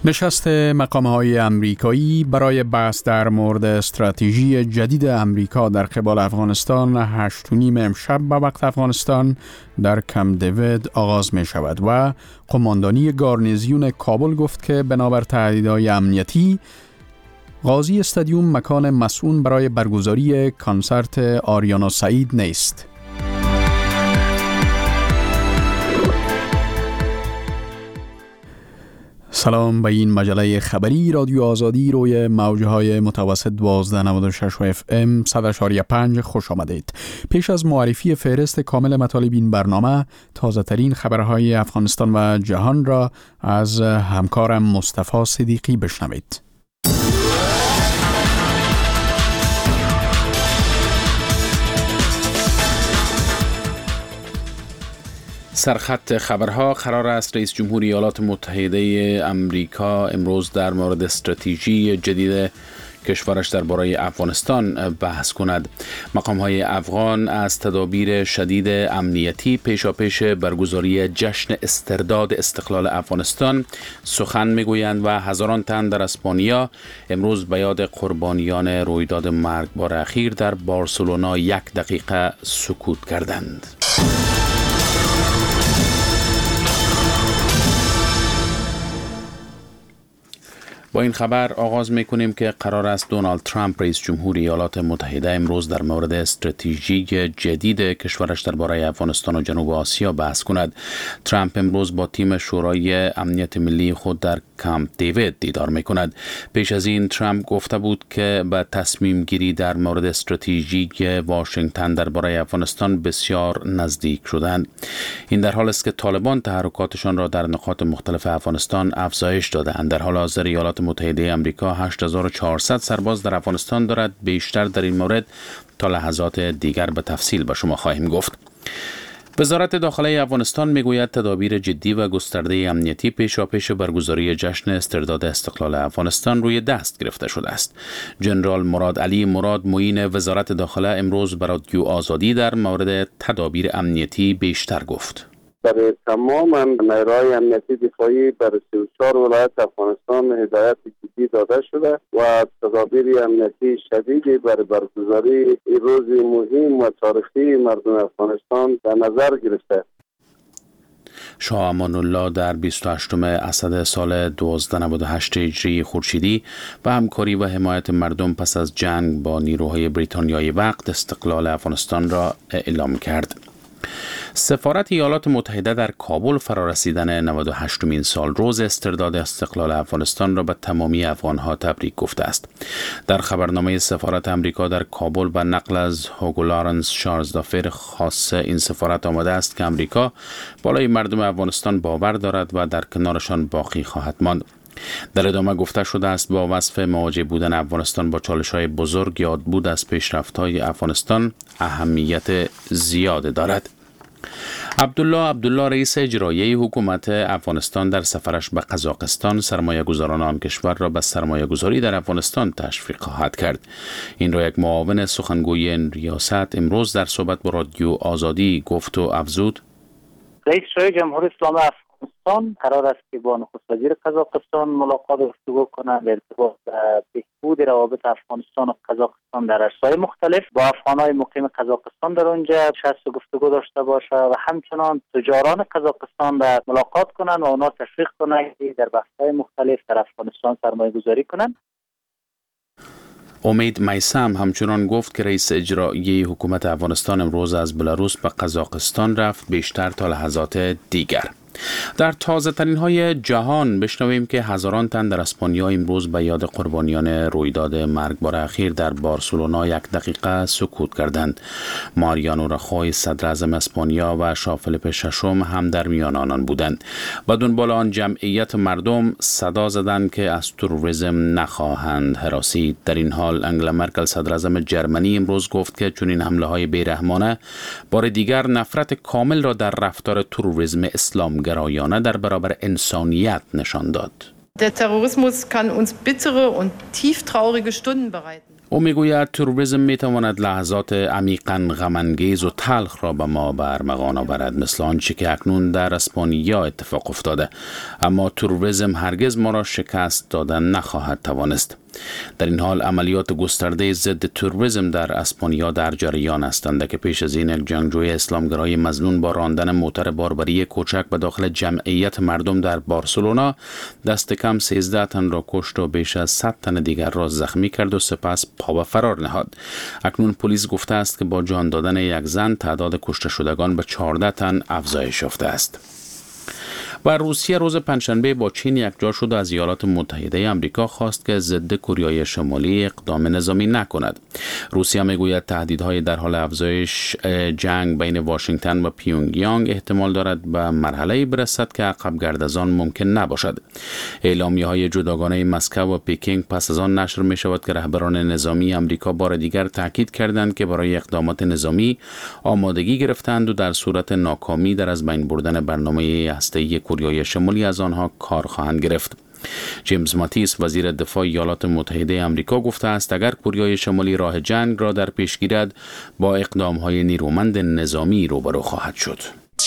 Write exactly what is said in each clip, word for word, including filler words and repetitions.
نشست مقام‌های آمریکایی برای بحث در مورد استراتژی جدید آمریکا در قبال افغانستان هشت و نیم امشب به وقت افغانستان در کمپ دیوید آغاز می شود و قماندانی گارنیزیون کابل گفت که بنابر تهدیدهای امنیتی قاضی استادیوم مکان مسئول برای برگزاری کنسرت آریانا سعید نیست. سلام، به این مجله خبری رادیو آزادی روی موجهای متوسط دوازده نود و شش و اف ام صد و پنج خوش آمدید. پیش از معرفی فهرست کامل مطالب این برنامه، تازه ترین خبرهای افغانستان و جهان را از همکارم مصطفی صدیقی بشنوید. سرخط خبرها: قرار است رئیس جمهوری ایالات متحده آمریکا امروز در مورد استراتژی جدید کشورش درباره افغانستان بحث کند. مقام‌های افغان از تدابیر شدید امنیتی پیشاپیش برگزاری جشن استرداد استقلال افغانستان سخن میگویند و هزاران تن در اسپانیا امروز به یاد قربانیان رویداد مرگبار اخیر در بارسلونا یک دقیقه سکوت کردند. با این خبر آغاز میکنیم که قرار است دونالد ترامپ رئیس جمهوری ایالات متحده امروز در مورد استراتژی جدید کشورش درباره افغانستان و جنوب آسیا بحث کند. ترامپ امروز با تیم شورای امنیت ملی خود در کمپ دیوید دیدار میکند. پیش از این ترامپ گفته بود که به تصمیم گیری در مورد استراتژی واشنگتن درباره افغانستان بسیار نزدیک شدند. این در حال است که طالبان تحرکاتشان را در نقاط مختلف افغانستان افزایش داده‌اند. در حال حاضر ایالات متحده آمریکا هشت هزار و چهارصد سرباز در افغانستان دارد. بیشتر در این مورد تا لحظات دیگر به تفصیل به شما خواهیم گفت. وزارت داخلی افغانستان میگوید تدابیر جدی و گسترده امنیتی پیشاپیش برگزاری جشن استرداد استقلال افغانستان روی دست گرفته شده است. جنرال مراد علی مراد معین وزارت داخله امروز به رادیو آزادی در مورد تدابیر امنیتی بیشتر گفت. برای تمام نیروهای امنیتی دفاعی برای سی و چهار ولایت افغانستان هدایت جدی داده شده و تدابیر امنیتی شدیدی برای برگزاری این روز مهم و تاریخی مردم افغانستان در نظر گرفته. شاه امان الله در بیست و هشتم اسد سال هزار و دویست و نود و هشت هجری خورشیدی به همکاری و حمایت مردم پس از جنگ با نیروهای بریتانیایی وقت استقلال افغانستان را اعلام کرد. سفارت ایالات متحده در کابل فرارسیدن نود و هشتمین سال روز استرداد استقلال افغانستان را به تمامی افغانها تبریک گفته است. در خبرنامه سفارت امریکا در کابل به نقل از هوگو لارنس شارزدافر خاص این سفارت آمده است که امریکا بالای مردم افغانستان باور دارد و در کنارشان باقی خواهد ماند. در ادامه گفته شده است با وصف مواجه بودن افغانستان با چالش‌های بزرگ یادبود از پیشرفت‌های افغانستان اهمیت زیاد دارد. عبدالله عبدالله رئیس اجرایی حکومت افغانستان در سفرش به قزاقستان سرمایه گذاران آن کشور را به سرمایه گذاری در افغانستان تشویق خواهد کرد. این را یک معاون سخنگوی این ریاست امروز در صحبت با رادیو آزادی گفت و افزود: رئیس جمهوری اسلامی افغانستان قرار است که با نخست وزیر قزاقستان ملاقات و گفتگو کنند در ارتباط بهبود روابط افغانستان و قزاقستان در عرصه‌های مختلف. با افغان‌های مقیم قزاقستان در اونجا نشست و گفتگو داشته باشه و همچنان تجاران قزاقستان را ملاقات کنند و اونا تشویق کنند که در بحث‌های مختلف در افغانستان سرمایه‌گذاری کنند. امید میثم همچنان گفت که رئیس اجرایی حکومت افغانستان امروز از بلاروس به قزاقستان رفت. بیشتر تا لحظات دیگر. در تازه ترین های جهان بشنویم که هزاران تن در اسپانیا امروز به یاد قربانیان رویداد مرگبار اخیر در بارسلونا یک دقیقه سکوت کردند. ماریانو رخوی صدر اعظم اسپانیا و شاه فلیپ ششم هم در میان آنان بودند. و دنبال آن جمعیت مردم صدا زدند که از تروریسم نخواهند هراسید. در این حال انگلا مرکل صدر اعظم جرمنی امروز گفت که چنین حمله های بیرحمانه بار دیگر نفرت کامل را در رفتار تروریسم اسلام گرایانه در برابر انسانیت نشان داد. Der Terrorismus kann uns bittere und tief traurige Stunden bereiten. او میگوید تروریسم میتواند لحظات عمیقاً غم‌انگیز و تلخ را به ما برمغان آورد، مثل آنچه که اکنون در اسپانیا اتفاق افتاده، اما تروریسم هرگز ما را شکست دادن نخواهد توانست. در این حال عملیات گسترده ضد تروریسم در اسپانیا در جریان هستند که پیش از این یک جنگجوی اسلامگرای مظنون با راندن موتر باربری کوچک به داخل جمعیت مردم در بارسلونا دست کم سیزده تن را کشت و بیش از صد تن دیگر را زخمی کرد و سپس پا به فرار نهاد. اکنون پلیس گفته است که با جان دادن یک زن تعداد کشته شدگان به چهارده تن افزایش یافته است. و روسیه روز پنجشنبه با چین یکجا شد و از ایالات متحده آمریکا خواست که ضد کره شمالی اقدام نظامی نکند. روسیه میگوید تهدیدهای در حال افزایش جنگ بین واشنگتن و پیونگیانگ احتمال دارد به مرحله‌ای برسد که عقب گرد از آن ممکن نباشد. اعلامیه‌های جداگانه مسکو و پکینگ پس از آن نشر می شود که رهبران نظامی آمریکا بار دیگر تاکید کردند که برای اقدامات نظامی آمادگی گرفتند و در صورت ناکامی در از بین بردن برنامه هسته‌ای کره شمالی از آنها کار خواهند گرفت. جیمز ماتیس وزیر دفاع ایالات متحده آمریکا گفته است اگر کره شمالی راه جنگ را در پیش گیرد با اقدام‌های نیرومند نظامی روبرو خواهد شد.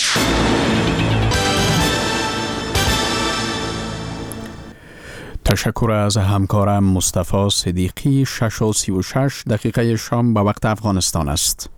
تشکر از همکارم مصطفی صدیقی. شش و سی و شش دقیقه شام به وقت افغانستان است.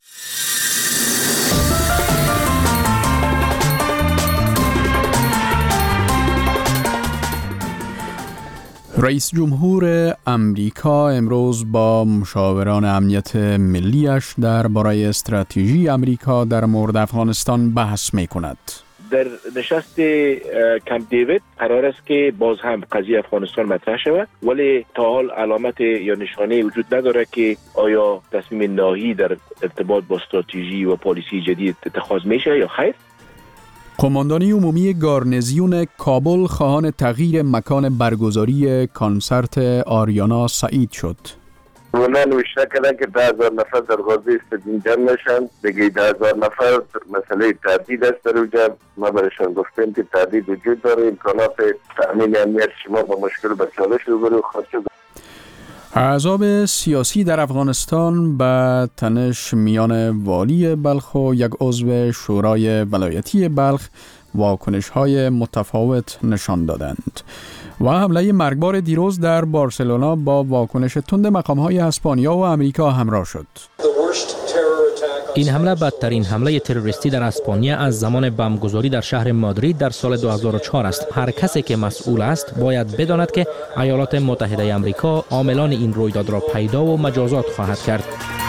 رئیس جمهور امریکا امروز با مشاوران امنیت ملیش درباره استراتژی امریکا در مورد افغانستان بحث می کند. در نشست کمپ دیوید قرار است که باز هم قضیه افغانستان مطرح شود، ولی تا حال علامت یا نشانه وجود نداره که آیا تصمیم نهایی در ارتباط با استراتژی و پالیسی جدید اتخاذ میشه یا خیر. قماندانی عمومی گارنیزیون کابل خواهان تغییر مکان برگزاری کنسرت آریانا سعید شد. اونا نوشته کردن که ده هزار نفر در غرفه استادیوم جمع نشن، دیگه ده هزار نفر مسئله تردید است در اونجا. ما برشان گفتیم که تردید وجود داره، امکانات تأمین امنیت شما با مشکل به چالش روبرو خواهد شد. احزاب سیاسی در افغانستان به تنش میان والی بلخ و یک عضو شورای ولایتی بلخ واکنش‌های متفاوت نشان دادند و حمله مرگبار دیروز در بارسلونا با واکنش تند مقام‌های اسپانیا و آمریکا همراه شد. این حمله بدترین حمله تروریستی در اسپانیا از زمان بمبگذاری در شهر مادرید در سال دو هزار و چهار است. هر کسی که مسئول است باید بداند که ایالات متحده آمریکا عاملان این رویداد را پیدا و مجازات خواهد کرد.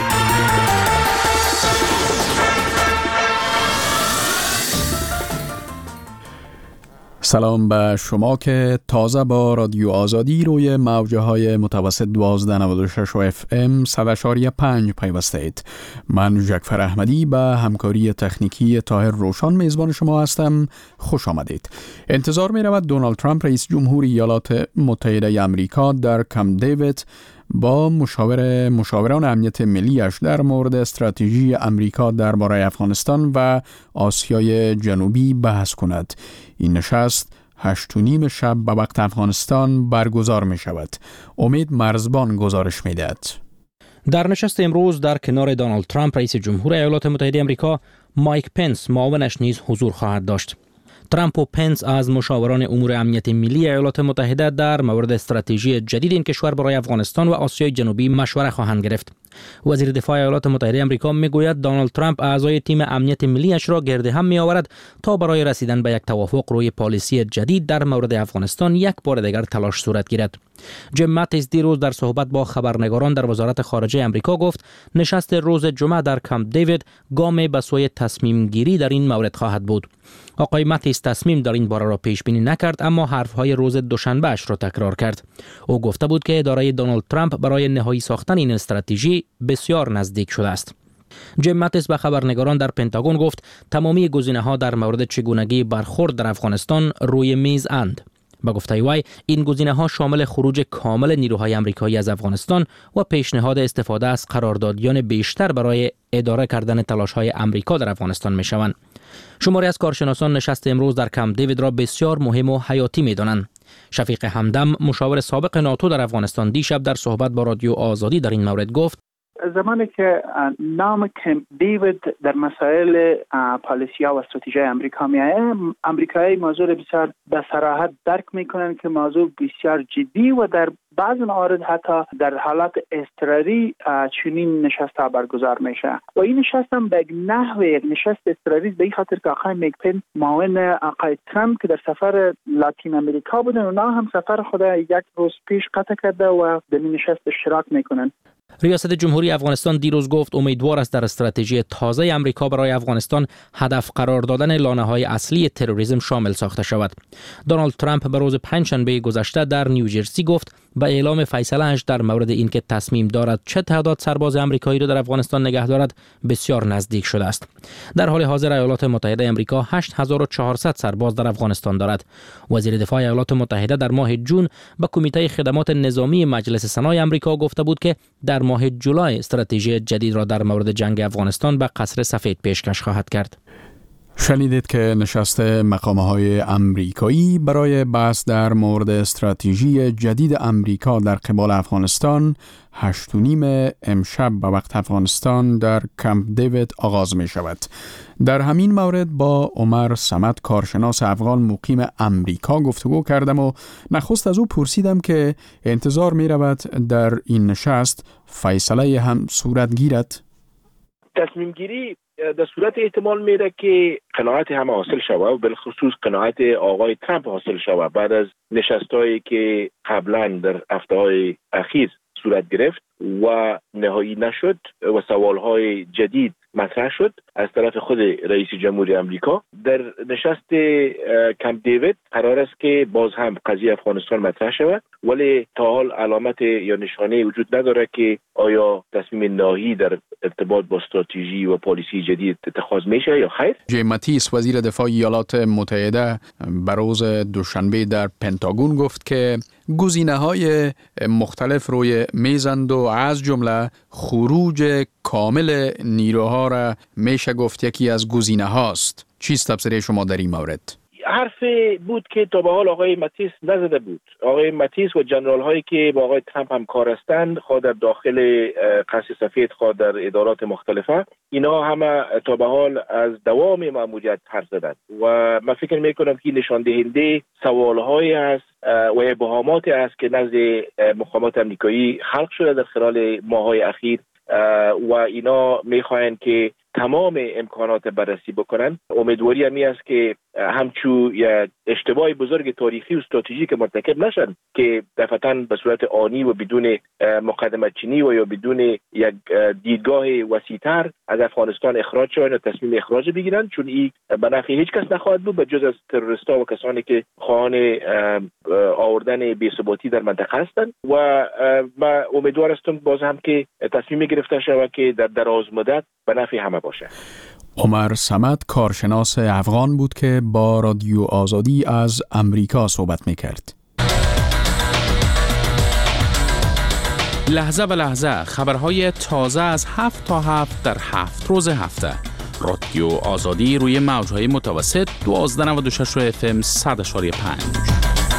سلام به شما که تازه با رادیو آزادی روی موجه های متوسط دوازده نود و شش و اف ام صد و اشاری پنج پیوسته اید. من جعفر احمدی به همکاری تکنیکی طاهر روشان میزبان شما هستم. خوش آمدید. انتظار می رود دونالد ترامپ رئیس جمهور ایالات متحده آمریکا در کمپ دیوید با مشاور مشاوران امنیت ملیش در مورد استراتژی امریکا درباره افغانستان و آسیای جنوبی بحث کند. این نشست هشت و نیم شب به وقت افغانستان برگزار می شود. امید مرزبان گزارش می دهد. در نشست امروز در کنار دونالد ترامپ رئیس جمهور ایالات متحده آمریکا، مایک پنس معاونش نیز حضور خواهد داشت. ترامپ و پنس از مشاوران امور امنیت ملی ایالات متحده در مورد استراتژی جدید این کشور برای افغانستان و آسیای جنوبی مشوره خواهند گرفت. وزیر دفاع ایالات متحده آمریکا میگوید دونالد ترامپ اعضای تیم امنیت ملیش را گرد هم میآورد تا برای رسیدن به یک توافق روی پالیسی جدید در مورد افغانستان یک بار دیگر تلاش صورت گیرد. جیم ماتیس دیروز در صحبت با خبرنگاران در وزارت خارجه آمریکا گفت نشست روز جمعه در کمپ دیوید گامی به سوی تصمیم گیری در این مورد خواهد بود. آقای ماتیس تصمیم در این باره را پیش بینی نکرد، اما حرفهای روز دوشنبه اش را تکرار کرد. او گفته بود که اداره دونالد ترامپ برای نهایی ساختن این استراتژی بسیار نزدیک شده است. جیم ماتیس به خبرنگاران در پنتاگون گفت تمامی گزینه‌ها در مورد چگونگی برخورد در افغانستان روی میز اند. با گفته وی این گزینه‌ها شامل خروج کامل نیروهای آمریکایی از افغانستان و پیشنهاد استفاده از قراردادیان بیشتر برای اداره کردن تلاش‌های آمریکا در افغانستان می‌شوند. شماری از کارشناسان نشست امروز در کمپ دیوید را بسیار مهم و حیاتی می‌دانند. شفیق همدم مشاور سابق ناتو در افغانستان دیشب در صحبت با رادیو آزادی در این مورد گفت زمانی که نام کمپ دیوید در مسائل پالیسی و استراتژی امریکا میآید، امریکایی موضوع بسیار به صراحت درک میکنن که موضوع بسیار جدی و در بعض موارد حتی در حالت اضطراری چنین نشست برگزار میشه و این نشست هم به نحو یک نشست اضطراری به این خاطر که آقای مایک پنس معاون آقای ترامپ که در سفر لاتین امریکا بودن اونا هم سفر خود یک روز پیش قطع کرده و در این نشست اشتراک میکنن. ریاست جمهوری افغانستان دیروز گفت امیدوار است در استراتژی تازه آمریکا برای افغانستان هدف قرار دادن لانه‌های اصلی تروریسم شامل ساخته شود. دونالد ترامپ به روز پنجشنبه گذشته در نیوجرسی گفت به اعلام فیصله‌اش در مورد اینکه تصمیم دارد چه تعداد سرباز آمریکایی را در افغانستان نگه دارد بسیار نزدیک شده است. در حال حاضر ایالات متحده آمریکا هشت هزار و چهارصد سرباز در افغانستان دارد. وزیر دفاع ایالات متحده در ماه جون به کمیته خدمات نظامی مجلس سنای آمریکا گفته بود که در ماه جولای استراتژی جدید را در مورد جنگ افغانستان به قصر سفید پیشکش خواهد کرد. شنیدید که نشست مقامه‌های آمریکایی برای بحث در مورد استراتژی جدید آمریکا در قبال افغانستان هشت و نیم امشب به وقت افغانستان در کمپ دیوید آغاز می شود. در همین مورد با عمر صمد کارشناس افغان مقیم آمریکا گفتگو کردم و نخست از او پرسیدم که انتظار می رود در این نشست فیصله هم صورت گیرد. تصمیم گیری در صورت احتمال میره که قناعت همه حاصل شود و بالخصوص قناعت آقای ترامپ حاصل شود بعد از نشستایی که قبلا در هفته‌های اخیر صورت گرفت و نهایی نشد و سوالهای جدید مطرح شد از طرف خود رئیس جمهوری آمریکا. در نشست کمپ دیوید قرار است که باز هم قضیه افغانستان مطرح شود، ولی تا حال علامت یا نشانه وجود نداره که آیا تصمیم نهایی در ارتباط با استراتژی و پالیسی جدید اتخاذ میشه یا خیر. جیم ماتیس وزیر دفاع ایالات متحده بر روز دوشنبه در پنتاگون گفت که گزینه‌های مختلف روی میزند و از جمله خروج کامل نیروها را میشه گفت یکی از گزینه هاست. چیست تفسیر شما در این مورد؟ حرف بود که تا به حال آقای ماتیس نزده بود. آقای ماتیس و جنرال هایی که با آقای ترامپ همکار هستند، خواه در داخل قصر سفید خواه در ادارات مختلفه، اینا همه تا به حال از دوام ماموریت حرف زدند و من فکر میکنم که نشان دهنده سوال هایی است و ابهاماتی است که نزد مقامات آمریکایی خلق شده در خلال ماه‌های اخیر و اینا میخواهند که تمام امکانات بررسی بکنن. امیدواری همی است که همچو یک اشتباه بزرگ تاریخی و استراتژیک مرتکب نشن که دفعتاً به صورت آنی و بدون مقدمه چینی و یا بدون یک دیدگاه وسیع‌تر از افغانستان اخراج شوند و تصمیم اخراج بگیرن، چون این به نفع هیچ کس نخواهد بود به جز از تروریست‌ها و کسانی که خواهان آوردن بی‌ثباتی در منطقه هستند. و من امیدوار هستم باز هم که تصمیم گرفته شود که در دراز مدت به نفع همه باشه. عمر صمد کارشناس افغان بود که با رادیو آزادی از امریکا صحبت می‌کرد. لحظه به لحظه خبرهای تازه از هفت تا هفت در هفت روز هفته. رادیو آزادی روی موج‌های متوسط دوازده نود و شش اف ام صد و پنج.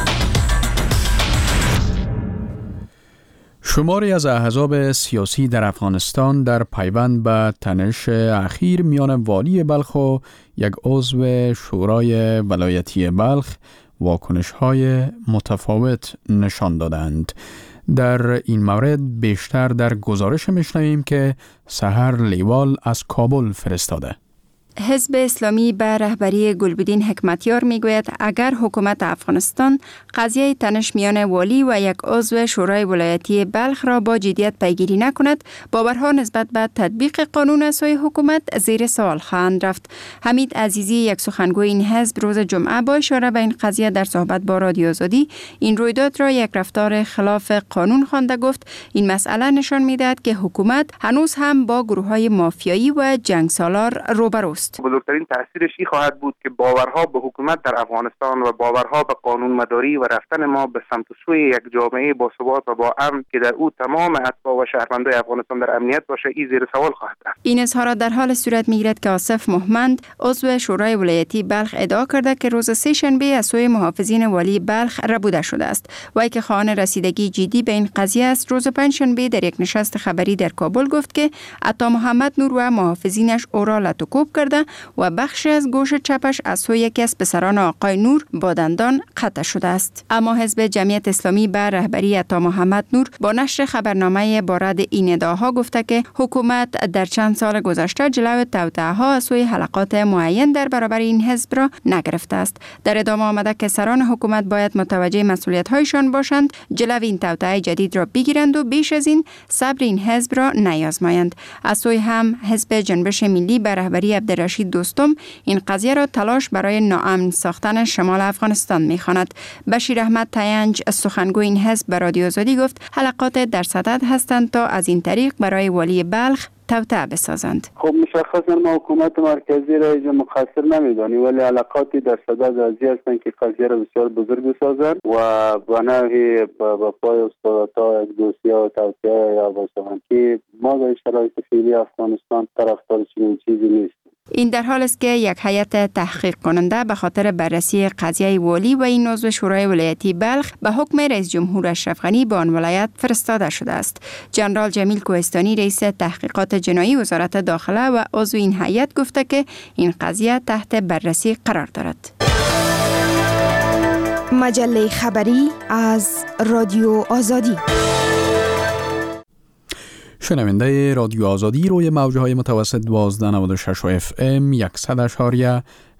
شماری از احزاب سیاسی در افغانستان در پیوند به تنش اخیر میان والی بلخ و یک عضو شورای ولایتی بلخ واکنش‌های متفاوت نشان دادند. در این مورد بیشتر در گزارش میشنویم که سحر لیوال از کابل فرستاده. حزب اسلامی به رهبری گلبدین حکمتیار میگوید اگر حکومت افغانستان قضیه تنش میان والی و یک عضو شورای ولایتی بلخ را با جدیت پیگیری نکند، باورها نسبت به تطبیق قانون از سوی حکومت زیر سوال خواهند رفت. حمید عزیزی، یک سخنگوی این حزب، روز جمعه با اشاره به این قضیه در صحبت با رادیو آزادی این رویداد را یک رفتار خلاف قانون خوانده. گفت این مسئله نشان میدهد که حکومت هنوز هم با گروه‌های مافیایی و جنگسالار روبروست. است. بزرگترین تاثیرش این خواهد بود که باورها به حکومت در افغانستان و باورها به قانون مداری و رفتن ما به سمت و سوی یک جامعه با ثبات و با امن که در او تمام اتباع و شهروندان افغانستان در امنیت باشه، این زیر سوال خواهد رفت. این اظهارات در حال صورت میگیرد که آصف محمد عضو شورای ولایتی بلخ ادعا کرده که روز سه شنبه از سوی محافظین والی بلخ ربوده شده است و که خواهان رسیدگی جدی به این قضیه است. روز پنج شنبه در یک نشست خبری در کابل گفت که عطا محمد نور و محافظینش او را لطوکوب کرده و بخشی از گوش چپش از سوی یکی از پسران آقای نور با دندان قطع شده است. اما حزب جمعیت اسلامی به رهبری عطا محمد نور با نشر خبرنامه بارد این ادعاها گفته که حکومت در چند سال گذشته جلوی توطئه‌ها از سوی حلقات معین در برابر این حزب را نگرفته است. در ادامه آمده که سران حکومت باید متوجه مسئولیت‌هایشان باشند، جلوی این توطئه جدید را بگیرند و بیش از این صبر این حزب را نیازمایند. از سوی هم حزب جنبش ملی به رهبری عبدالرشید دوستم این قضیه را تلاش برای ناامن ساختن شمال افغانستان می‌خواند. بشیر احمد تینج سخنگوی این حزب به رادیو آزادی گفت حلقات در صدد هستند تا از این طریق برای والی بلخ توطئه بسازند. خب مشخصا ما حکومت مرکزی را اینجا مقصر نمیدانیم، ولی علاقاتی در صدد ازی هستند که قضیه را بسیار بزرگ بسازند و به نوعی با پای استادتا یک دوسیه و توطئه یا بسازند که ما در شرایط فعلی افغانستان طرفدار چنین چیزی نیست. این در حال است که یک هیئت تحقیق کننده به خاطر بررسی قضیه والی و این عضو شورای ولایتی بلخ به حکم رئیس جمهور اشرف غنی به آن ولایت فرستاده شده است. جنرال جمیل کوهستانی رئیس تحقیقات جنایی وزارت داخله و عضو این هیئت گفته که این قضیه تحت بررسی قرار دارد. مجله خبری از رادیو آزادی. شنونده رادیو آزادی روی موجه های متوسط دوازده نود و شش اف ام صد و اشاریه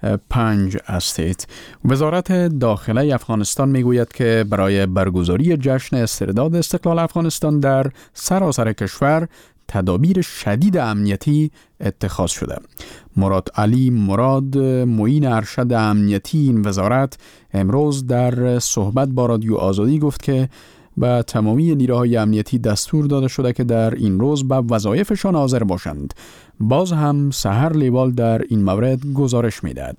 پنج هستید. وزارت داخله افغانستان میگوید که برای برگزاری جشن استرداد استقلال افغانستان در سراسر کشور تدابیر شدید امنیتی اتخاذ شده. مراد علی مراد معین ارشد امنیتی این وزارت امروز در صحبت با رادیو آزادی گفت که به تمامی نیروهای امنیتی دستور داده شده که در این روز به وظایفشان حاضر باشند. باز هم سحر لیوال در این مورد گزارش می‌دهد.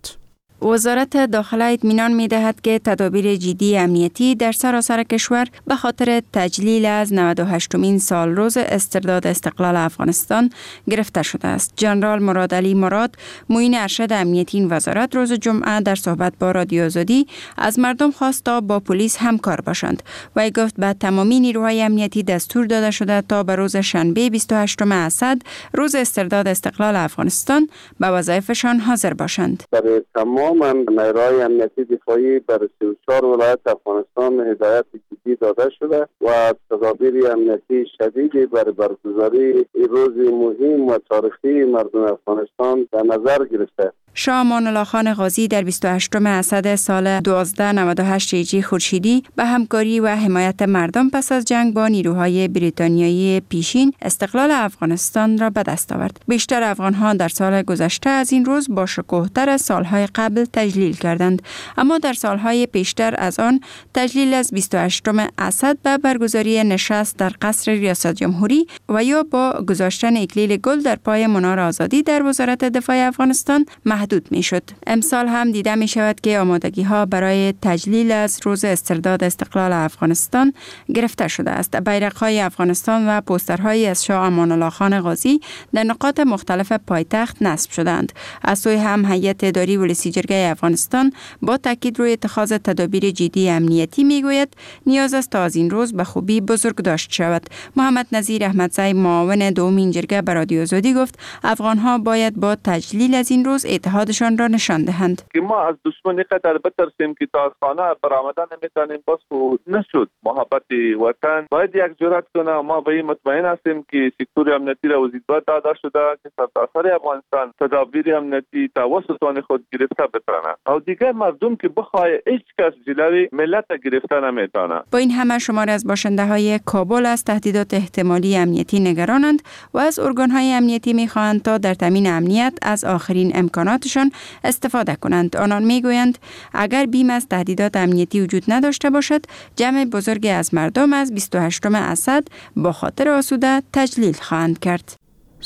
وزارت داخله اطمینان می‌دهد که تدابیر جدی امنیتی در سراسر کشور به خاطر تجلیل از نود و هشتمین سال روز استرداد استقلال افغانستان گرفته شده است. جنرال مراد علی مراد معین ارشد امنیتی این وزارت روز جمعه در صحبت با رادیو آزادی از مردم خواست تا با پلیس همکار باشند و گفت به تمامی نیروهای امنیتی دستور داده شده تا به روز شنبه بیست و هشتم اسد روز استرداد استقلال افغانستان به وظایفشان حاضر باشند. برای تمام نیروهای امنیتی دفاعی بر سی و چهار ولایت افغانستان هدایت جدی داده شده و تدابیر امنیتی شدیدی برای برگزاری این روز مهم و تاریخی مردم افغانستان در نظر گرفته. شاه امان الله خان غازی در بیست و هشتم اسد سال دوازده نود و هشت هجری خورشیدی به همکاری و حمایت مردم پس از جنگ با نیروهای بریتانیایی پیشین استقلال افغانستان را به دست آورد. بیشتر افغان‌ها در سال گذشته از این روز با شکوه‌تر از سالهای قبل تجلیل کردند، اما در سالهای پیشتر از آن تجلیل از بیست و هشتم اسد به برگزاری نشست در قصر ریاست جمهوری و یا با گذاشتن اکلیل گل در پای منار آزادی در وزارت دفاع افغانستان محدود می شد. امسال هم دیده می شود که آمادگی ها برای تجلیل از روز استرداد استقلال افغانستان گرفته شده است. بیرق های افغانستان و پوسترهایی از شاه امان الله خان غازی در نقاط مختلف پایتخت نصب شدند. از سوی هم هیئت اداری ولسی جرگه افغانستان با تاکید روی اتخاذ تدابیر جدی امنیتی می گوید نیاز است تا از این روز به خوبی بزرگ داشت شود. محمد نظیر احمدزی معاون دومین جرگه به رادیو آزادی گفت افغان ها باید با تجلیل از این روز اتحادشان را نشان دهند. که ما از دشمن قدر بترسیم که تا از خانه برآمدن نمیتونیم، بس خود نشد. محبت وطن باید یک جرأت کنه. ما به این مطمئن هستیم که سکتور امنیتی را وظیفه داده شده که سرتاسر افغانستان تدابیر امنیتی توسط آن خود گرفته بتونه و دیگر مردم که بخواه هیچ کس جلوی ملت گرفته نمیتونه. با این همه شمار از باشنده های کابل از تهدیدات احتمالی امنیتی نگرانند و از ارگان های امنیتی میخواهند تا در تامین امنیت از آخرین امکاناتشان استفاده کنند. آنان میگویند اگر بیم از تهدیدات امنیتی وجود نداشته باشد، جمع بزرگی از مردم از بیست و هشتم اسد با خاطر آسوده تجلیل خواهند کرد.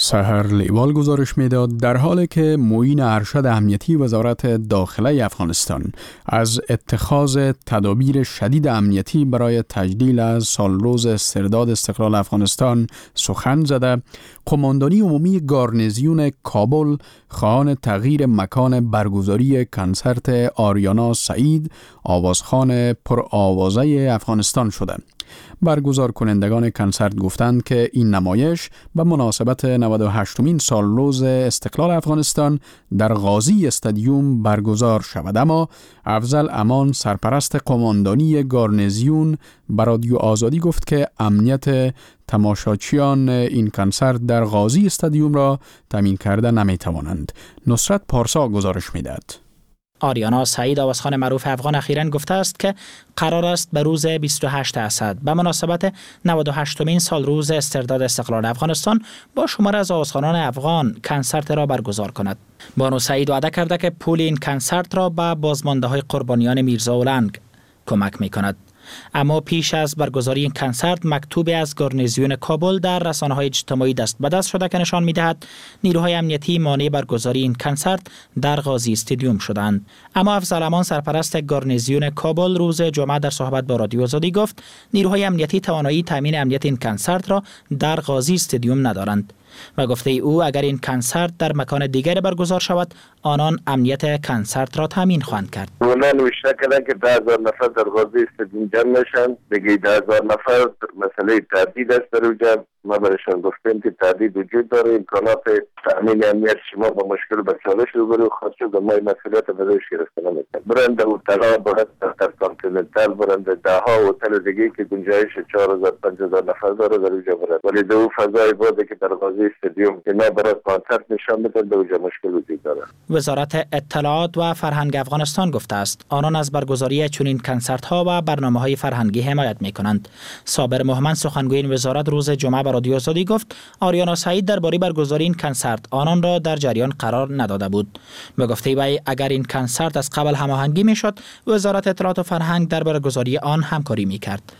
سحر لیوال گزارش میداد در حالی که معین ارشد امنیتی وزارت داخله افغانستان از اتخاذ تدابیر شدید امنیتی برای تجلیل از سالروز استرداد استقلال افغانستان سخن زده، قماندانی عمومی گارنیزیون کابل خواهان تغییر مکان برگزاری کنسرت آریانا سعید آوازخوان پرآوازه افغانستان شده. برگزار کنندگان کنسرت گفتند که این نمایش به مناسبت نود و هشتمین سالروز استقلال افغانستان در غازی استادیوم برگزار شود، اما افضل امان سرپرست قماندانی گارنیزیون به رادیو آزادی گفت که امنیت تماشاچیان این کنسرت در غازی استادیوم را تامین کرده نمی توانند. نصرت پارسا گزارش میدهد. آریانا سعید آوازخوان معروف افغان اخیراً گفته است که قرار است به روز بیست و هشتم اسد به مناسبت نود و هشتمین سال روز استرداد استقلال افغانستان با شمار از آوازخوانان افغان کنسرت را برگزار کند. بانو سعید وعده کرده که پول این کنسرت را به بازمانده‌های قربانیان میرزا اولنگ کمک می کند. اما پیش از برگزاری این کنسرت مکتوبی از گارنیزیون کابل در رسانه‌های اجتماعی دست به دست شده که نشان می‌دهد نیروهای امنیتی مانع برگزاری این کنسرت در غازی استادیوم شدند. اما افضل امان سرپرست گارنیزیون کابل روز جمعه در صحبت با رادیو آزادی گفت نیروهای امنیتی توانایی تامین امنیت این کنسرت را در غازی استادیوم ندارند و گفته او اگر این کنسرت در مکان دیگر برگزار شود آنان امنیت کنسرت را تامین خواهند کرد. اونا نوشته کردن که ده هزار نفر در غازی استادیوم جمع نشن، دیگه ده هزار نفر مسئله تردید است در اونجا. ما برشان گفتیم که تردید وجود داره، امکانات تامین امنیت شما با مشکل به چالش روبرو خواهد شد و ما این مسئولیت به دوش گرفته نمیکنیم. برند هتل‌ها برند در کانتیننتال برند ده ها هتل دیگه که گنجایش چهار هزار پنج هزار نفر داره در اونجا برند، ولی دو فضای بوده که در غازی استادیوم اینا برای کنسرت نشان میدن در اونجا مشکل وجود داره. وزارت اطلاعات و فرهنگ افغانستان گفته است آنان از برگزاری چنین کنسرت ها و برنامه‌های فرهنگی حمایت می‌کنند. صابر محمد سخنگوی این وزارت روز جمعه به رادیو آزادی گفت آریانا سعید درباره برگزاری این کنسرت آنان را در جریان قرار نداده بود. به گفته وی اگر این کنسرت از قبل هماهنگی میشد وزارت اطلاعات و فرهنگ در برگزاری آن همکاری میکرد.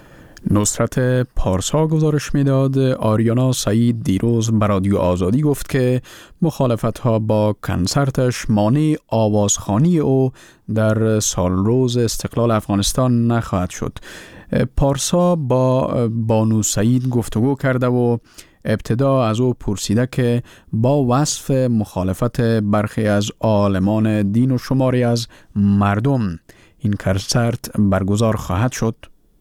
نصرت پارسا گزارش میداد. آریانا سعید دیروز به رادیو آزادی گفت که مخالفت‌ها با کنسرتش مانع آوازخوانی او در سالروز استقلال افغانستان نخواهد شد. پارسا با بانو سعید گفتگو کرده و ابتدا از او پرسیده که با وصف مخالفت برخی از عالمان دین و شماری از مردم این کنسرت برگزار خواهد شد.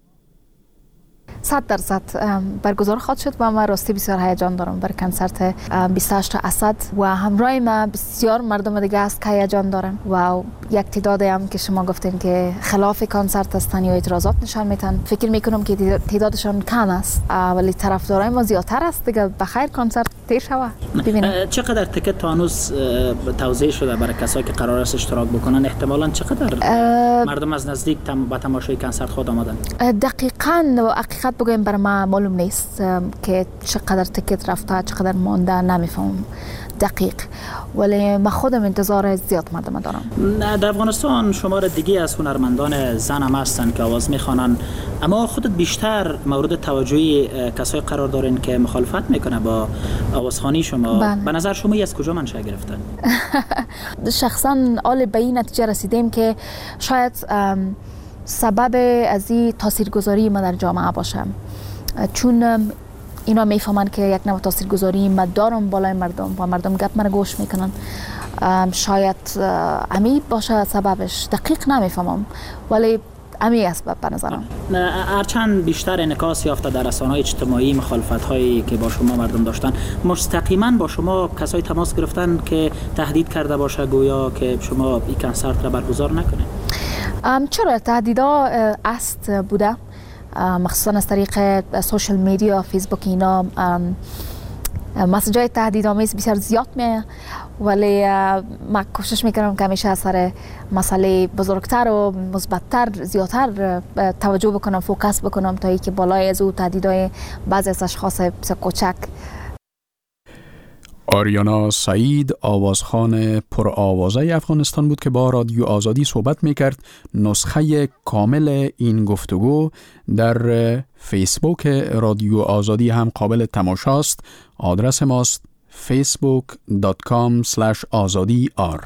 صد درصد برگزار خواهد شد و من راستی بسیار هیجان دارم بر کنسرت بیست و هشتم اسد و همراه ما بسیار مردم دیگه است که هیجان دارن و یک تعدادی هم که شما گفتین که خلاف کنسرت هستن یا اعتراضات نشان میدن. فکر میکنم که تعدادشان کم است ولی طرفدارای ما زیادتر است دیگه. بخیر کنسرت تیر شود. ببینید چقدر تیکت تا هنوز توزیع شده برای کسایی که قرار است اشتراک بکنن؟ احتمالاً چقدر مردم از نزدیک به تماشای کنسرت خود آمدن؟ دقیقاً و حقیقت بگویم بر ما معلوم نیست که چقدر تیکت رفته چقدر مونده، نمیفهمم دقیق، ولی من خودم انتظار زیاد مردم دارم. در افغانستان شمار دیگه از هنرمندان زن هم هستن که آواز میخوانن، اما خودت بیشتر مورد توجهی کسای قرار دارین که مخالفت میکنه با آوازخوانی شما. بله. به نظر شما از کجا منشأ گرفته؟ شخصا آل به این نتیجه رسیدیم که شاید سبب از این تاثیرگذاری ما در جامعه باشم، چون اینا میفهمن که یک نوع تاثیرگذاری من دارم بالای مردم و مردم گپ من گوش میکنن. شاید امی باشه سببش، دقیق نمیفهمم ولی امی اسباب به نظرم. هرچند بیشتر انعکاس یافته در رسانه‌های اجتماعی مخالفت هایی که با شما مردم داشتن، مستقیما با شما کسایی تماس گرفتن که تهدید کرده باشه گویا که شما این کنسرت را برگزار نکنید؟ چرا تهدیدا است بوده، مخصوصا از طریق سوشل میدیا، فیسبوک. اینا مسیجای تهدیدآمیز بسیار زیاد میه، ولی من کوشش میکنم که همیشه اثر مسئله بزرگتر و مثبت‌تر زیادتر توجه بکنم، فوکس بکنم تا اینکه بالای از او تهدیدهای بعضی از اشخاص بسیار کوچک. آریانا سعید آوازخوان پرآوازه افغانستان بود که با رادیو آزادی صحبت میکرد. نسخه کامل این گفتگو در فیسبوک رادیو آزادی هم قابل تماشاست. آدرس ماست فیسبوک دات کام اسلش آزادی آر.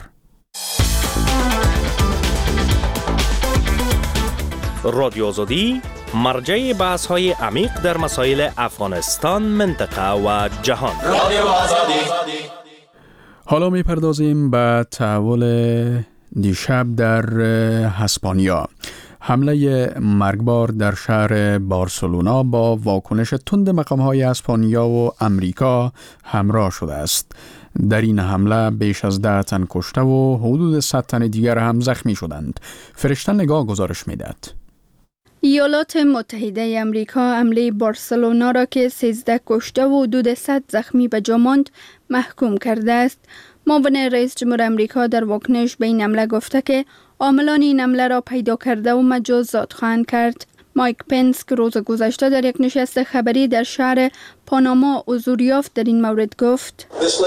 رادیو آزادی مرجع بحث های عمیق در مسائل افغانستان، منطقه و جهان. رادیو آزادی. حالا می پردازیم به تحول دیشب در اسپانیا. حمله مرگبار در شهر بارسلونا با واکنش تند مقام‌های اسپانیا و امریکا همراه شده است. در این حمله بیش از ده تن کشته و حدود صد تن دیگر هم زخمی شدند. فرشته نگاه گزارش می‌دهد. ایالات متحده امریکا حمله بارسلونا را که سیزده کشته و حدود صد زخمی به جا ماند محکوم کرده است. معاون رئیس جمهور امریکا در واکنش به این حمله گفته که عاملان این حمله را پیدا کرده و مجازات خواهند کرد. مایک پنس که روز گذشته در یک نشست خبری در شهر پاناما حضور یافت در این مورد گفت: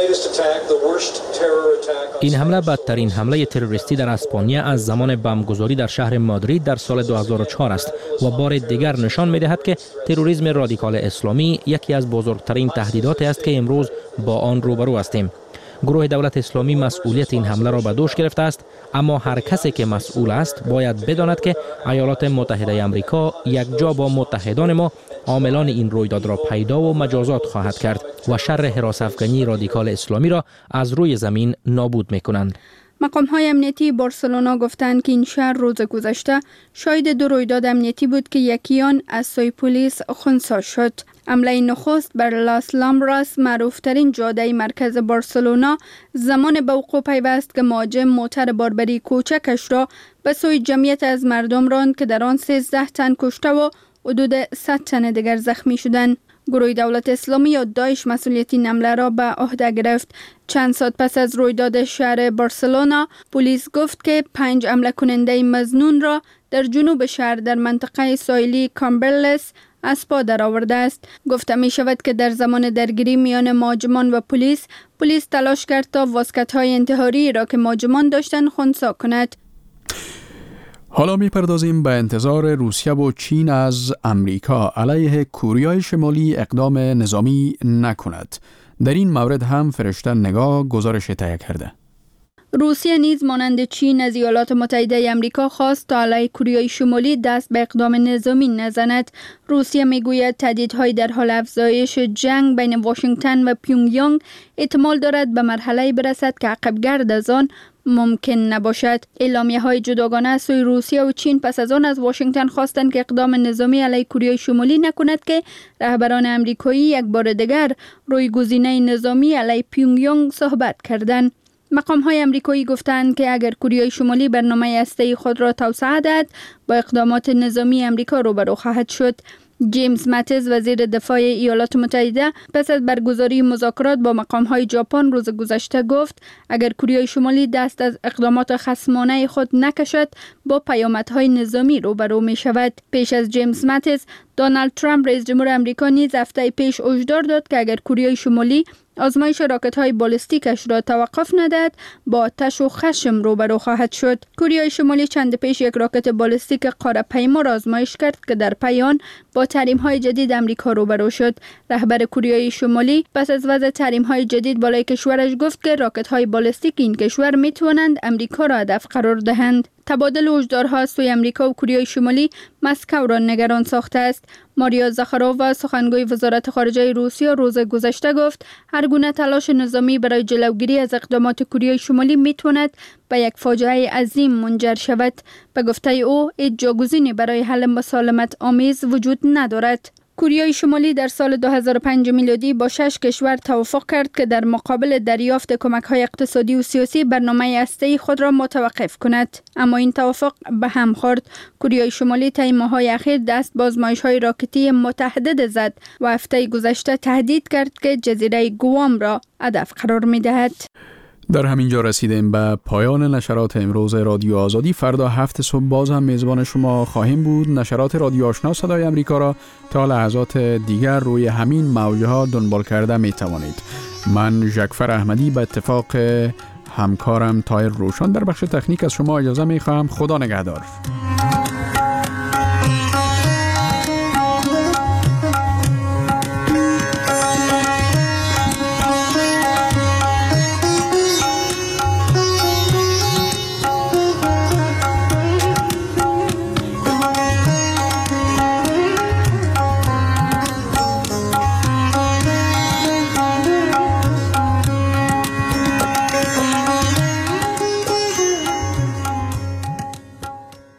این حمله بدترین حمله تروریستی در اسپانیا از زمان بمبگذاری در شهر مادرید در سال دو هزار و چهار است و بار دیگر نشان می‌دهد که تروریسم رادیکال اسلامی یکی از بزرگترین تهدیدات است که امروز با آن روبرو هستیم. گروه دولت اسلامی مسئولیت این حمله را به دوش گرفته است، اما هر کسی که مسئول است باید بداند که ایالات متحده آمریکا یک جا با متحدان ما عاملان این رویداد را پیدا و مجازات خواهد کرد و شر حراس افغانی رادیکال اسلامی را از روی زمین نابود می‌کنند. مقام‌های امنیتی بارسلونا گفتند که این شهر روز گذشته شاهد دو رویداد امنیتی بود که یکی آن از سوی پلیس خنثی شد. حمله نخست بر لاس لامبراس، معروفترین جاده مرکز بارسلونا، زمان به وقوع پیوست که مهاجم موتر باربری کوچکش را به سوی جمعیت از مردم راند که در آن سیزده تن کشته و حدود صد تن دیگر زخمی شدند. گروه دولت اسلامی یا داعش مسئولیت این حمله را به عهده گرفت. چند ساعت پس از رویداد شهر بارسلونا، پلیس گفت که پنج حمله کننده مظنون را در جنوب شهر در منطقه ساحلی کامبرلس از پا در آورده است. گفته می شود که در زمان درگیری میان مهاجمان و پلیس، پلیس تلاش کرد تا واسکت‌های انتحاری را که مهاجمان داشتند خنثی کند. حالا می پردازیم به انتظار روسیه و چین از امریکا علیه کره شمالی اقدام نظامی نکند. در این مورد هم فرشته نگاه گزارش تهیه کرده. روسیه نیز مانند چین از ایالات متحده آمریکا خواست تا علیه کره شمالی دست به اقدام نظامی نزند. روسیه میگوید تهدیدهای در حال افزایش جنگ بین واشنگتن و پیونگیانگ احتمال دارد به مرحله برسد که عقب‌گرد از آن ممکن نباشد. اعلامیه‌های جداگانه از سوی روسیه و چین پس از آن از واشنگتن خواستند که اقدام نظامی علیه کره شمالی نکند که رهبران آمریکایی یک بار دیگر روی گزینه نظامی علیه پیونگیانگ صحبت کردند. مقام‌های آمریکایی گفتند که اگر کره شمالی برنامه هسته‌ای خود را توسعه دهد، با اقدامات نظامی آمریکا روبرو خواهد شد. جیمز ماتیز وزیر دفاع ایالات متحده پس از برگزاری مذاکرات با مقام‌های ژاپن روز گذشته گفت اگر کره شمالی دست از اقدامات خصمانه خود نکشد، با پیامدهای نظامی روبرو می شود. پیش از جیمز ماتیز، دونالد ترامپ رئیس جمهور آمریکا نیز هفته پیش هشدار داد که اگر کره شمالی آزمایش راکت‌های بالستیکش را توقف ندهد، با آتش و خشم روبرو خواهد شد. کره شمالی چند پیش یک راکت بالستیک قاره پیما را آزمایش کرد که در پی آن با تحریم‌های جدید آمریکا روبرو شد. رهبر کره شمالی پس از وضع تحریم‌های جدید بالای کشورش گفت که راکت‌های بالستیک این کشور می‌توانند آمریکا را هدف قرار دهند. تبادل هشدارها از سوی آمریکا و کره شمالی مسکو را نگران ساخته است. ماریا زاخارووا سخنگوی وزارت خارجه روسیه روز گذشته گفت هر گونه تلاش نظامی برای جلوگیری از اقدامات کره شمالی میتواند به یک فاجعه عظیم منجر شود. به گفته او هیچ جاگزینی برای حل مسالمت آمیز وجود ندارد. کره شمالی در سال دو هزار و پنج میلادی با شش کشور توافق کرد که در مقابل دریافت کمک‌های اقتصادی و سیاسی برنامه هسته‌ای خود را متوقف کند، اما این توافق به هم خورد. کره شمالی طی ماه‌های اخیر دست به آزمایش‌های راکتی متعدد زد و هفته گذشته تهدید کرد که جزیره گوام را هدف قرار می‌دهد. در همین جا رسیدیم به پایان نشرات امروز رادیو آزادی. فردا هفت صبح باز هم میزبان شما خواهیم بود. نشرات رادیو آشنا صدای امریکا را تا لحظات دیگر روی همین موجه ها دنبال کرده می توانید. من ژکفر احمدی به اتفاق همکارم طاهر روشن در بخش تکنیک از شما اجازه می خواهم. خدا نگهدار.